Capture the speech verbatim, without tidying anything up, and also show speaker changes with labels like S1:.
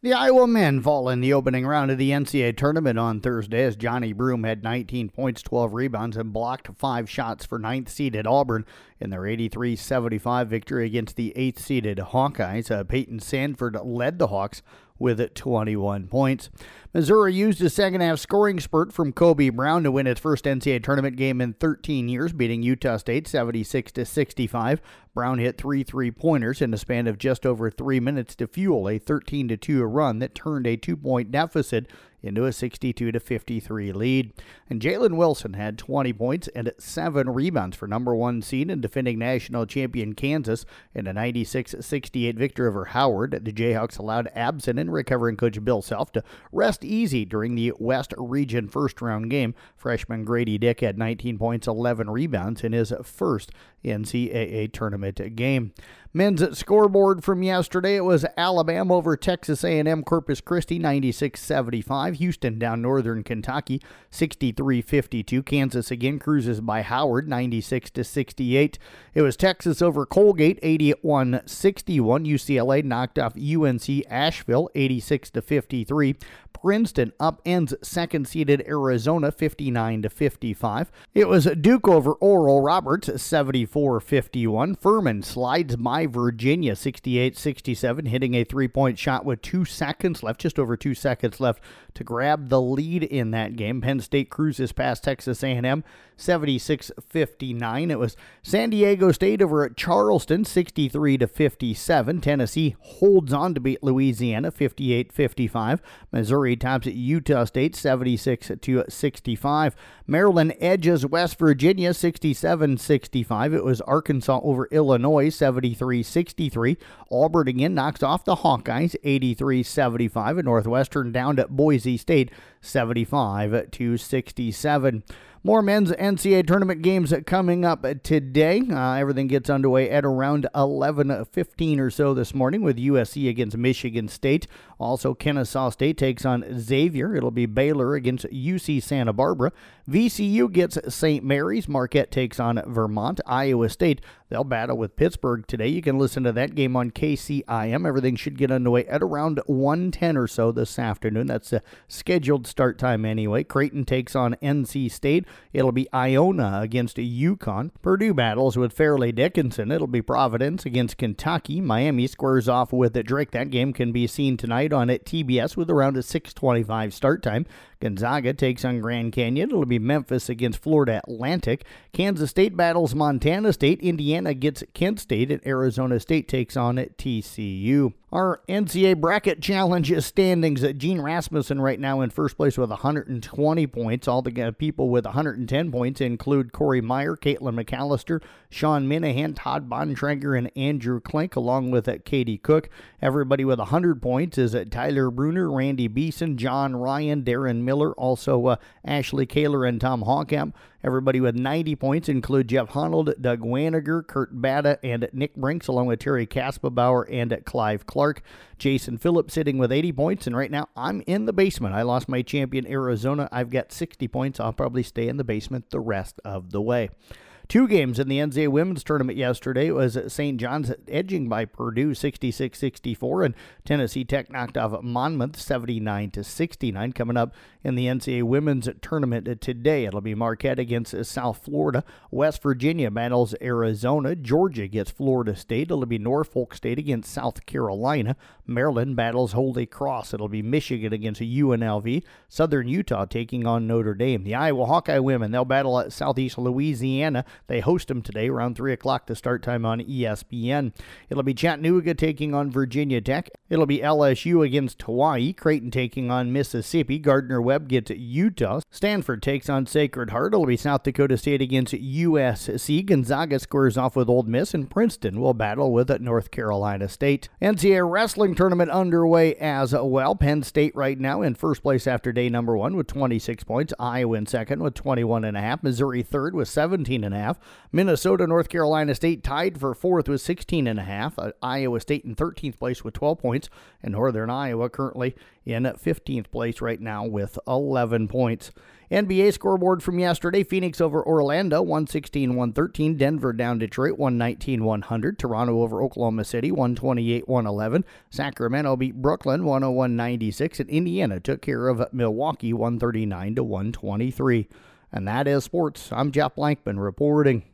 S1: The Iowa men fall in the opening round of the N C double A tournament on Thursday as Johnny Broome had nineteen points, twelve rebounds, and blocked five shots for ninth-seeded Auburn in their eighty-three seventy-five victory against the eighth-seeded Hawkeyes. Uh, Peyton Sandford led the Hawks with twenty-one points. Missouri used a second-half scoring spurt from Kobe Brown to win its first N C double A tournament game in thirteen years, beating Utah State seventy-six to sixty-five. Brown hit three three-pointers in a span of just over three minutes to fuel a thirteen to two run that turned a two-point deficit into a sixty-two to fifty-three lead. And Jalen Wilson had twenty points and seven rebounds for number one seed and defending national champion Kansas in a ninety-six sixty-eight victory over Howard. The Jayhawks allowed absent and recovering coach Bill Self to rest easy during the West Region first-round game. Freshman Grady Dick had nineteen points, eleven rebounds in his first N C double A tournament game. Men's scoreboard from yesterday, it was Alabama over Texas A and M Corpus Christi ninety-six seventy-five. Houston down Northern Kentucky sixty-three fifty-two. Kansas again cruises by Howard ninety-six to sixty-eight. It was Texas over Colgate eighty-one sixty-one. U C L A knocked off U N C Asheville eighty-six to fifty-three. Princeton upends second-seeded Arizona fifty-nine to fifty-five. It was Duke over Oral Roberts seventy-four fifty-one. Furman slides by Virginia sixty-eight sixty-seven, hitting a three-point shot with two seconds left, just over two seconds left to grab the lead in that game. Penn State cruises past Texas A and M seventy-six fifty-nine. It was San Diego State over at Charleston sixty-three to fifty-seven. Tennessee holds on to beat Louisiana fifty-eight fifty-five. Missouri tops Utah State seventy-six to sixty-five. Maryland edges West Virginia sixty-seven sixty-five. It was Arkansas over Illinois seventy-three sixty-three. Auburn again knocks off the Hawkeyes eighty-three seventy-five. And Northwestern down to Boise State seventy-five to sixty-seven. More men's N C double A tournament games coming up today. Uh, everything gets underway at around eleven fifteen or so this morning with U S C against Michigan State. Also, Kennesaw State takes on Xavier. It'll be Baylor against U C Santa Barbara. V C U gets Saint Mary's. Marquette takes on Vermont. Iowa State, they'll battle with Pittsburgh today. You can listen to that game on K C I M. Everything should get underway at around one ten or so this afternoon. That's a scheduled start time anyway. Creighton takes on N C State. It'll be Iona against UConn. Purdue battles with Fairleigh Dickinson. It'll be Providence against Kentucky. Miami squares off with Drake. That game can be seen tonight on at T B S with around a six twenty-five start time. Gonzaga takes on Grand Canyon. It'll be Memphis against Florida Atlantic. Kansas State battles Montana State. Indiana gets Kent State, and Arizona State takes on at T C U. Our N C double A bracket challenge standings. Gene Rasmussen right now in first place with one hundred twenty points. All the people with one hundred ten points include Corey Meyer, Caitlin McAllister, Sean Minahan, Todd Bontrager, and Andrew Klink, along with Katie Cook. Everybody with one hundred points is Tyler Bruner, Randy Beeson, John Ryan, Darren Miller, also uh, Ashley Kaler and Tom Hawkamp. Everybody with ninety points include Jeff Honold, Doug Waniger, Kurt Bada, and Nick Brinks, along with Terry Kaspabauer and Clive Clark. Jason Phillips sitting with eighty points, and right now I'm in the basement. I lost my champion Arizona. I've got sixty points. I'll probably stay in the basement the rest of the way. Two games in the N C double A women's tournament yesterday. It was Saint John's edging by Purdue sixty-six sixty-four, and Tennessee Tech knocked off Monmouth seventy-nine to sixty-nine. Coming up in the N C double A women's tournament today, it'll be Marquette against South Florida. West Virginia battles Arizona. Georgia gets Florida State. It'll be Norfolk State against South Carolina. Maryland battles Holy Cross. It'll be Michigan against U N L V. Southern Utah taking on Notre Dame. The Iowa Hawkeye women, they'll battle at Southeast Louisiana. They host them today around three o'clock to start time on E S P N. It'll be Chattanooga taking on Virginia Tech. It'll be L S U against Hawaii. Creighton taking on Mississippi. Gardner-Webb gets Utah. Stanford takes on Sacred Heart. It'll be South Dakota State against U S C. Gonzaga squares off with Ole Miss, and Princeton will battle with North Carolina State. N C double A wrestling tournament underway as well. Penn State right now in first place after day number one with twenty-six points. Iowa in second with twenty-one and a half. Missouri third with seventeen and a half. half. Minnesota, North Carolina State tied for fourth with sixteen and a half. Uh, Iowa State in thirteenth place with twelve points. And Northern Iowa currently in fifteenth place right now with eleven points. N B A scoreboard from yesterday: Phoenix over Orlando, one sixteen one thirteen. Denver down Detroit, one nineteen one hundred. Toronto over Oklahoma City, one twenty-eight one eleven. Sacramento beat Brooklyn, one oh one ninety-six. And Indiana took care of Milwaukee, one thirty-nine to one twenty-three. And that is sports. I'm Jeff Blankman reporting.